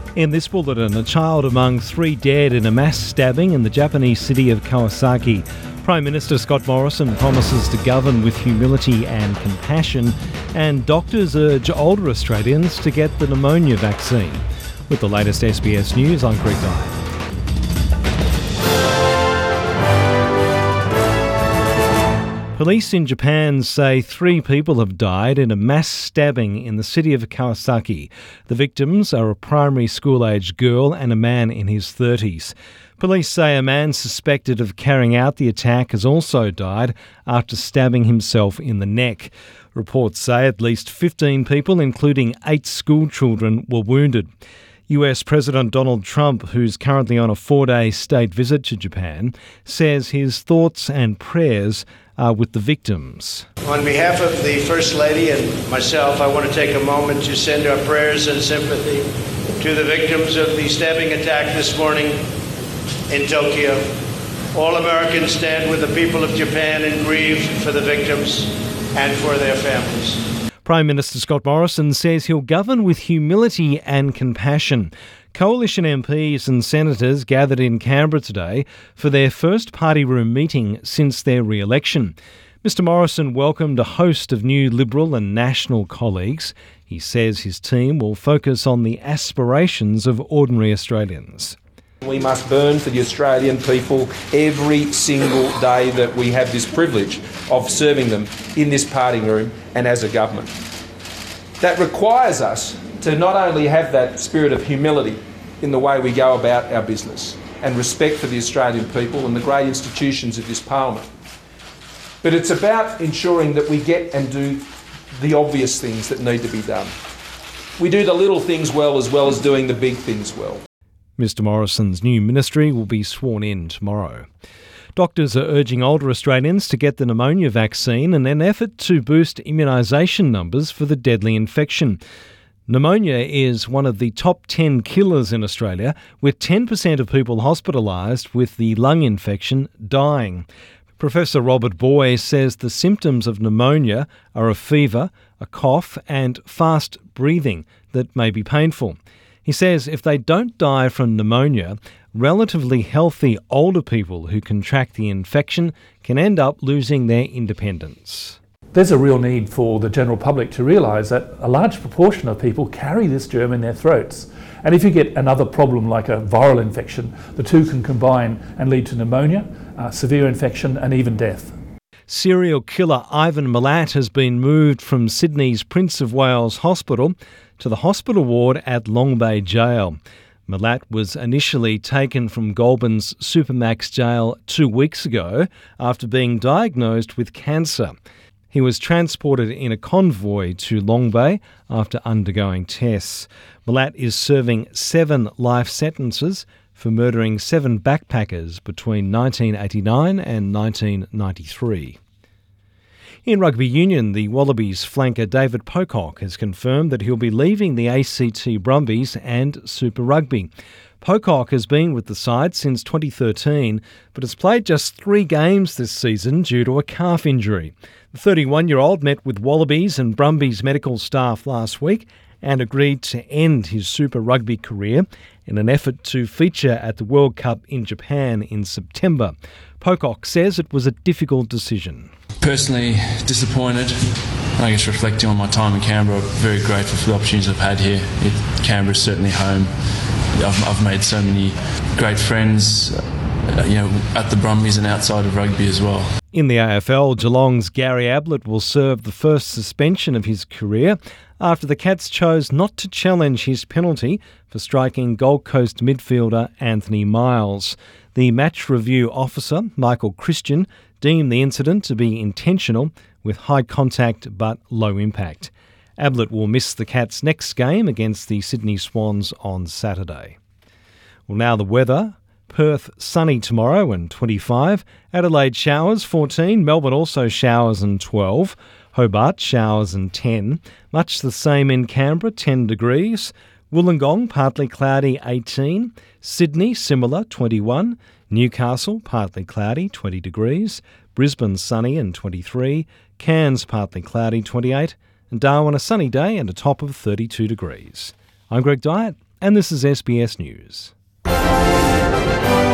In this bulletin, a child among 3 dead in a mass stabbing in the Japanese city of Kawasaki. Prime Minister Scott Morrison promises to govern with humility and compassion, and doctors urge older Australians to get the pneumonia vaccine. With the latest SBS News, I'm Greg Dyer. Police in Japan say 3 people have died in a mass stabbing in the city of Kawasaki. The victims are a primary school-aged girl and a man in his 30s. Police say a man suspected of carrying out the attack has also died after stabbing himself in the neck. Reports say at least 15 people, including 8 school children, were wounded. US President Donald Trump, who's currently on a 4-day state visit to Japan, says his thoughts and prayers are with the victims. On behalf of the First Lady and myself, I want to take a moment to send our prayers and sympathy to the victims of the stabbing attack this morning in Tokyo. All Americans stand with the people of Japan and grieve for the victims and for their families. Prime Minister Scott Morrison says he'll govern with humility and compassion. Coalition MPs and senators gathered in Canberra today for their first party room meeting since their re-election. Mr Morrison welcomed a host of new Liberal and National colleagues. He says his team will focus on the aspirations of ordinary Australians. We must burn for the Australian people every single day that we have this privilege of serving them in this party room and as a government. That requires us to not only have that spirit of humility in the way we go about our business and respect for the Australian people and the great institutions of this parliament, but it's about ensuring that we get and do the obvious things that need to be done. We do the little things well as doing the big things well. Mr Morrison's new ministry will be sworn in tomorrow. Doctors are urging older Australians to get the pneumonia vaccine in an effort to boost immunisation numbers for the deadly infection. Pneumonia is one of the top 10 killers in Australia, with 10% of people hospitalised with the lung infection dying. Professor Robert Boy says the symptoms of pneumonia are a fever, a cough and fast breathing that may be painful. He says if they don't die from pneumonia, relatively healthy older people who contract the infection can end up losing their independence. There's a real need for the general public to realise that a large proportion of people carry this germ in their throats. And if you get another problem like a viral infection, the two can combine and lead to pneumonia, severe infection and even death. Serial killer Ivan Milat has been moved from Sydney's Prince of Wales Hospital to the hospital ward at Long Bay Jail. Milat was initially taken from Goulburn's Supermax Jail 2 weeks ago after being diagnosed with cancer. He was transported in a convoy to Long Bay after undergoing tests. Milat is serving 7 life sentences for murdering 7 backpackers between 1989 and 1993. In rugby union, the Wallabies flanker David Pocock has confirmed that he'll be leaving the ACT Brumbies and Super Rugby. Pocock has been with the side since 2013, but has played just 3 games this season due to a calf injury. The 31-year-old met with Wallabies and Brumbies medical staff last week and agreed to end his Super Rugby career in an effort to feature at the World Cup in Japan in September. Pocock says it was a difficult decision. Personally disappointed. I guess reflecting on my time in Canberra, I'm very grateful for the opportunities I've had here. Canberra is certainly home. I've made so many great friends, at the Brumbies and outside of rugby as well. In the AFL, Geelong's Gary Ablett will serve the first suspension of his career after the Cats chose not to challenge his penalty for striking Gold Coast midfielder Anthony Miles. The match review officer, Michael Christian, deemed the incident to be intentional with high contact but low impact. Ablett will miss the Cats' next game against the Sydney Swans on Saturday. Well, now the weather. Perth sunny tomorrow and 25. Adelaide showers 14. Melbourne also showers and 12. Hobart showers and 10. Much the same in Canberra, 10 degrees. Wollongong partly cloudy 18. Sydney similar 21. Newcastle partly cloudy 20 degrees. Brisbane sunny and 23. Cairns partly cloudy 28. And Darwin a sunny day and a top of 32 degrees. I'm Greg Dyer, and this is SBS News.